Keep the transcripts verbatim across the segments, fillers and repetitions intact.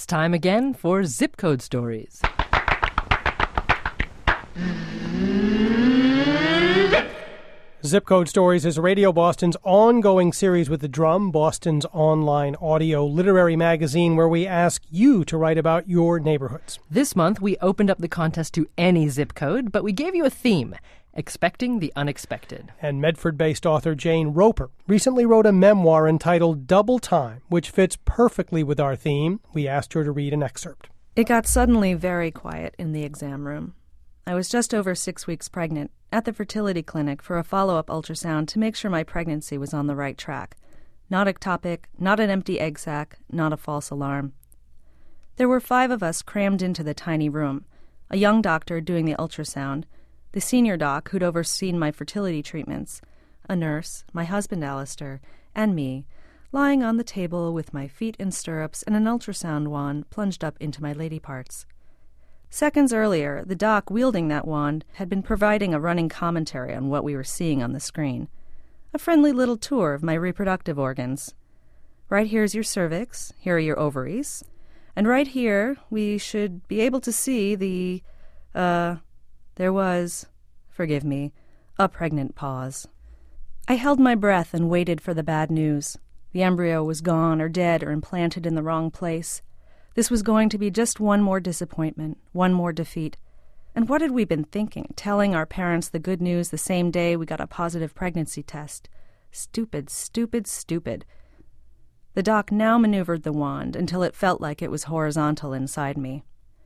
It's time again for Zip Code Stories. Zip Code Stories is Radio Boston's ongoing series with The Drum, Boston's online audio literary magazine, where we ask you to write about your neighborhoods. This month, we opened up the contest to any zip code, but we gave you a theme: expecting the unexpected. And Medford-based author Jane Roper recently wrote a memoir entitled Double Time, which fits perfectly with our theme. We asked her to read an excerpt. It got suddenly very quiet in the exam room. I was just over six weeks pregnant, at the fertility clinic for a follow-up ultrasound to make sure my pregnancy was on the right track. Not ectopic, not an empty egg sac, not a false alarm. There were five of us crammed into the tiny room: a young doctor doing the ultrasound, the senior doc who'd overseen my fertility treatments, a nurse, my husband Alistair, and me, lying on the table with my feet in stirrups and an ultrasound wand plunged up into my lady parts. Seconds earlier, the doc wielding that wand had been providing a running commentary on what we were seeing on the screen. A friendly little tour of my reproductive organs. Right here's your cervix, here are your ovaries, and right here we should be able to see the, uh, there was, forgive me, a pregnant pause. I held my breath and waited for the bad news. The embryo was gone or dead or implanted in the wrong place. This was going to be just one more disappointment, one more defeat. And what had we been thinking, telling our parents the good news the same day we got a positive pregnancy test? Stupid, stupid, stupid. The doc now maneuvered the wand until it felt like it was horizontal inside me.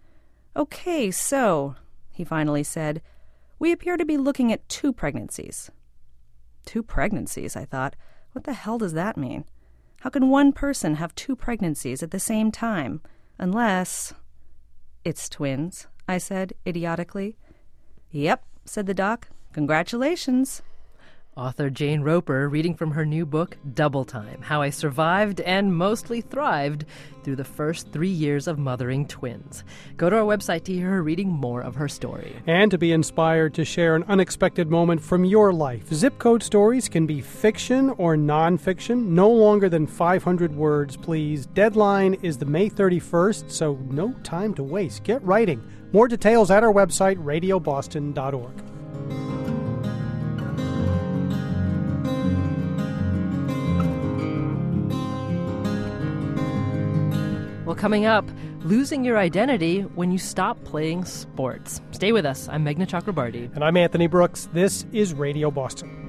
"Okay, so," he finally said, "we appear to be looking at two pregnancies." Two pregnancies, I thought. What the hell does that mean? How can one person have two pregnancies at the same time? Unless... "It's twins," I said, idiotically. "Yep," said the doc. "Congratulations." Author Jane Roper reading from her new book, Double Time: How I Survived and Mostly Thrived Through the First Three Years of Mothering Twins. Go to our website to hear her reading more of her story. And to be inspired to share an unexpected moment from your life. Zip Code Stories can be fiction or nonfiction, no longer than five hundred words, please. Deadline is the May thirty-first, so no time to waste. Get writing. More details at our website, radio boston dot org. Well, coming up, losing your identity when you stop playing sports. Stay with us. I'm Meghna Chakrabarti. And I'm Anthony Brooks. This is Radio Boston.